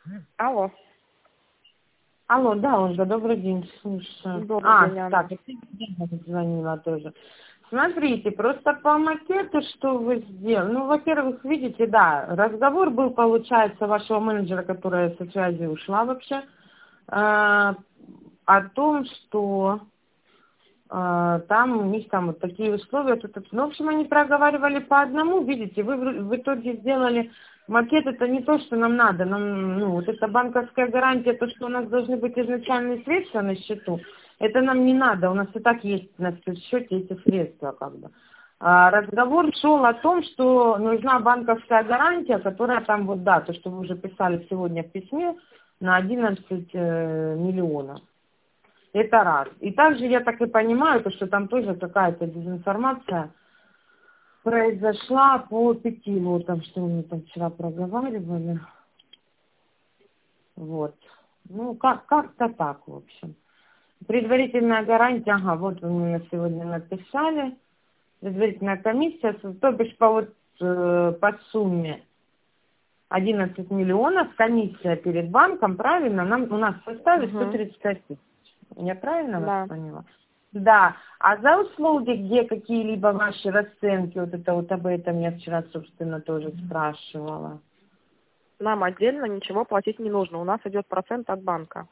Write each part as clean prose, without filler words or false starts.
Алло. Алло, да, Ольга, добрый день, слушаю. Добрый день, Анна. Так, я звонила тоже. Смотрите, просто по макету, что вы сделали. Ну, во-первых, видите, да, разговор был, получается, вашего менеджера, которая со связи ушла вообще, о том, что там у них там вот такие условия. Ну, в общем, они проговаривали по одному, видите, вы в итоге сделали макет, это не то, что нам надо. Нам, ну, вот эта банковская гарантия, то, что у нас должны быть изначальные средства на счету, это нам не надо. У нас и так есть на счете эти средства, как бы. Разговор шел о том, что нужна банковская гарантия, которая там вот, да, то, что вы уже писали сегодня в письме, на 11 миллионов. Это раз. И также я так и понимаю, то, что там тоже какая-то дезинформация произошла по 5 лотам, что мы там вчера проговаривали. Вот. Ну, как-то так, в общем. Предварительная гарантия, ага, вот вы мне на сегодня написали. Предварительная комиссия, то бишь по сумме 11 миллионов, комиссия перед банком, правильно, у нас составит 135 тысяч. Я правильно вас поняла? Да. А за услуги, где какие-либо ваши расценки, вот это вот об этом я вчера, собственно, тоже спрашивала. Нам отдельно ничего платить не нужно. У нас идет процент от банка.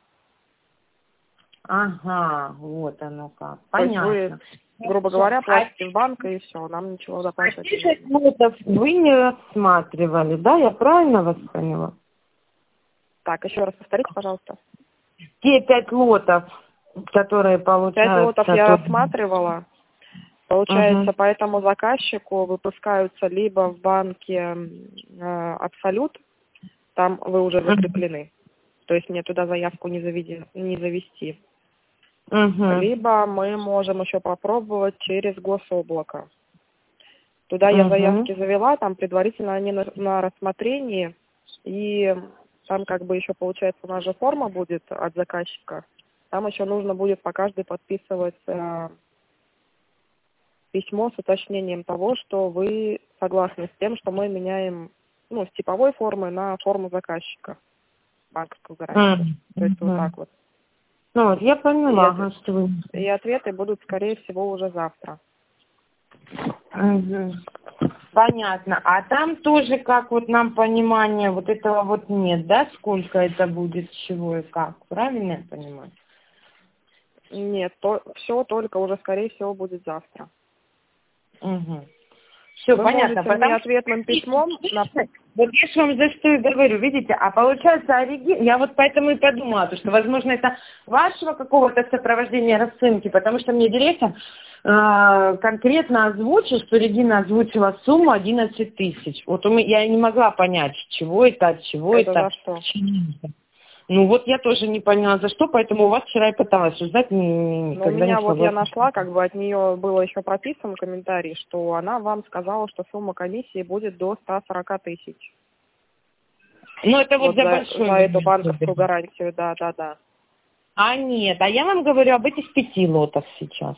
Ага, вот оно как. Понятно. То есть вы, грубо говоря, платите в банк и все, нам ничего заплачивать не нужно. Лотов вы не рассматривали, да? Я правильно вас поняла? Так, еще раз повторите, пожалуйста. Те 5 лотов, которые получаются... 5 лотов я рассматривала. Получается, по этому заказчику выпускаются либо в банке Абсолют, там вы уже закреплены. То есть мне туда заявку не завести. Либо мы можем еще попробовать через Гособлако. Туда я заявки завела, там предварительно они на рассмотрении, и там как бы еще, получается, у нас же форма будет от заказчика. Там еще нужно будет по каждой подписывать письмо с уточнением того, что вы согласны с тем, что мы меняем с типовой формы на форму заказчика. Банковскую гарантию. То есть вот так вот. Ну, вот я поняла, что вы... И ответы будут, скорее всего, уже завтра. Понятно. А там тоже, как вот нам понимание, вот этого вот нет, да? Сколько это будет, чего и как? Правильно я понимаю? Нет, все только уже, скорее всего, будет завтра. Все, вы понятно. Можете мне ответным письмом... Вот я же вам за что и говорю, видите, а получается, я вот поэтому и подумала, что, возможно, это вашего какого-то сопровождения расценки, потому что мне директор конкретно озвучил, что Регина озвучила сумму 11 тысяч. Вот я не могла понять, чего это, от чего это. За что? Ну вот я тоже не поняла, за что, поэтому у вас вчера и пыталась узнать. У меня вот я нашла, как бы от нее было еще прописан комментарий, что она вам сказала, что сумма комиссии будет до 140 тысяч. Ну это вот за большую. За эту банковскую гарантию, да. А нет, а я вам говорю об этих 5 лотах сейчас.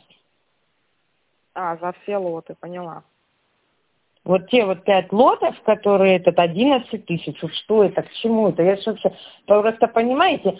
За все лоты, поняла. Вот те вот 5 лотов, которые 11 тысяч, вот что это, к чему это? Я вообще, просто понимаете,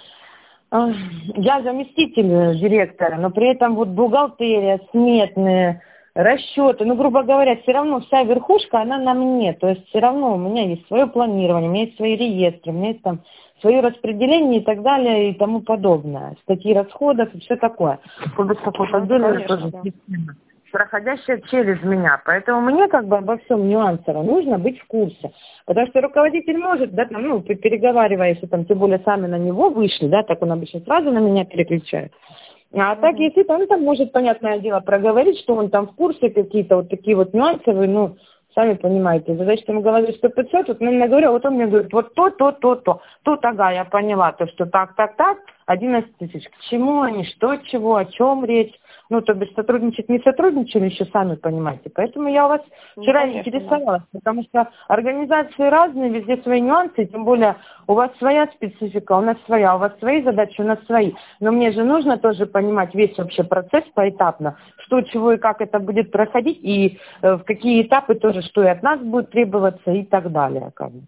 я заместитель директора, но при этом вот бухгалтерия, сметные, расчеты, грубо говоря, все равно вся верхушка, она на мне, то есть все равно у меня есть свое планирование, у меня есть свои реестры, у меня есть там свое распределение и так далее и тому подобное, статьи расходов и все такое. Какой-то отдельный тоже система, проходящая через меня. Поэтому мне как бы обо всем нюансово нужно быть в курсе. Потому что руководитель может, да, там, переговаривая, если там, тем более сами на него вышли, да, так он обычно сразу на меня переключает. А так, если он там может, понятное дело, проговорить, что он там в курсе какие-то вот такие вот нюансовые, сами понимаете, задача ему говорить 100-500, вот я говорю, вот он мне говорит, вот то. Тут, ага, я поняла, то, что так, 11 тысяч. К чему они, что, чего, о чем речь? То бишь сотрудничать не сотрудничали, еще сами понимаете. Поэтому я у вас вчера интересовалась, потому что организации разные, везде свои нюансы, тем более у вас своя специфика, у нас своя, у вас свои задачи, у нас свои. Но мне же нужно тоже понимать весь вообще процесс поэтапно, что, чего и как это будет проходить, и в какие этапы тоже, что и от нас будет требоваться и так далее.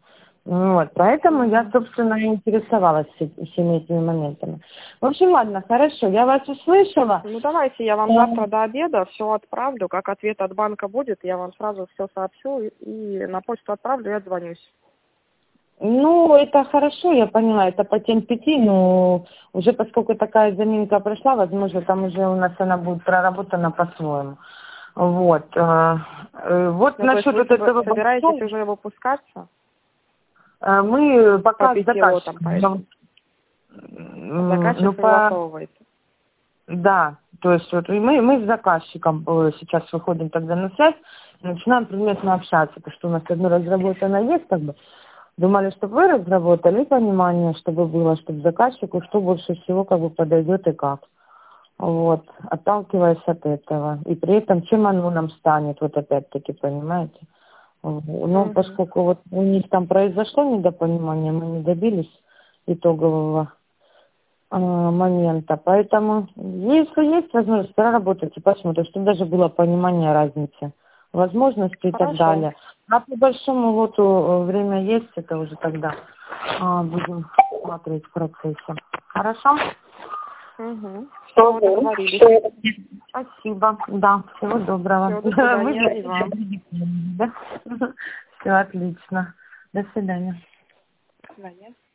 Вот, поэтому я, собственно, и интересовалась всеми этими моментами. В общем, ладно, хорошо, я вас услышала. Ну, давайте я вам завтра до обеда все отправлю. Как ответ от банка будет, я вам сразу все сообщу и на почту отправлю и отзвонюсь. Ну, это хорошо, я поняла, это по тем 5, но уже поскольку такая заминка прошла, возможно, там уже у нас она будет проработана по-своему. Вот. Вот Ну, насчет то есть вы вот этого собираетесь уже выпускаться мы по пока с 5 лотам, заказчиком. заказчик согласовывает. Да, то есть вот и мы с заказчиком сейчас выходим тогда на связь и начинаем предметно общаться, потому что у нас одно разработано есть, как бы. Думали, чтобы вы разработали понимание, чтобы было, чтобы заказчику что больше всего как бы подойдет и как. Вот, отталкиваясь от этого. И при этом, чем оно нам станет, вот опять-таки, понимаете? Ну, поскольку вот у них там произошло недопонимание, мы не добились итогового момента. Поэтому, если есть возможность, проработать и посмотреть, чтобы даже было понимание разницы, возможности и так далее. А по большому лоту время есть, это уже тогда будем смотреть в процессе. Хорошо? Все, договорились. Спасибо. Да, всего доброго. Всего, до свидания и вам. Да? Все отлично. До свидания. До свидания.